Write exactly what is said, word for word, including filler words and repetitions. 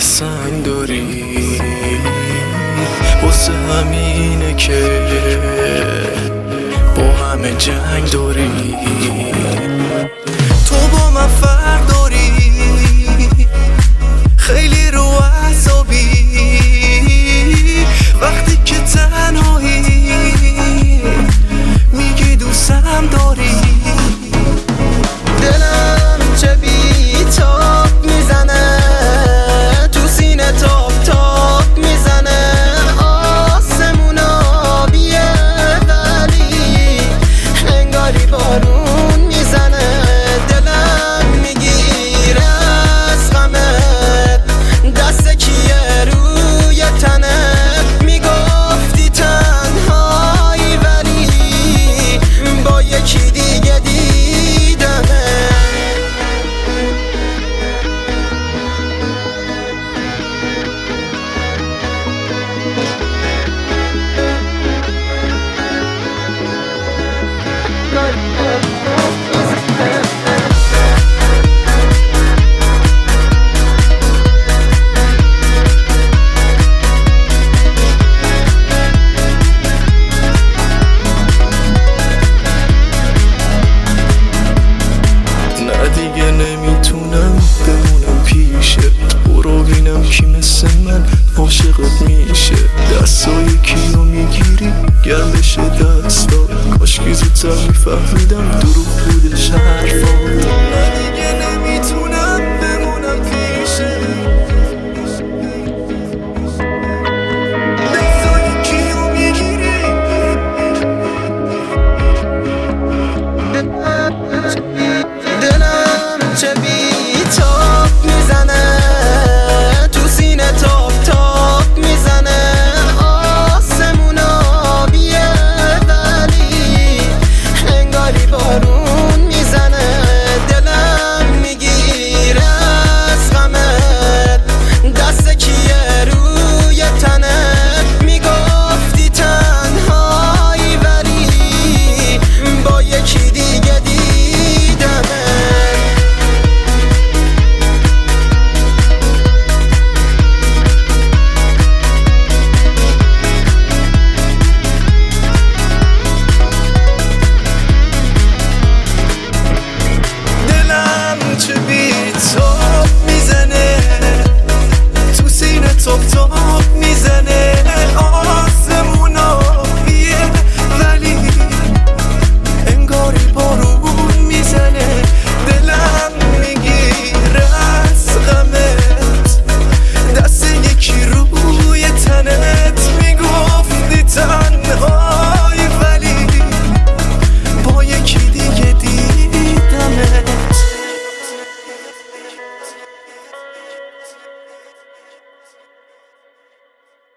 سنگ داری، واسه همینه که با همه جنگ داری. تو با من فرق داری، خیلی رو اعصابی وقتی که تنهایی میگی دوستم داری. دلم چه بی تاب میزنه، تو سینه تاب تاب میزنه. آسمون آبیه ولی انگاری بارون میزنه. دلم میگیره از غمت، دست کیه روی تنت. میگفتی تنهایی ولی با یکی دیگه دیدمه. نه دیگه نمیتونم بمونم پیشت، برو بینم کی مثل من عاشقت میشه. دستای کیو میگیری گرم بشه دستا، کاشکی زودتر میفهمیدم دروغ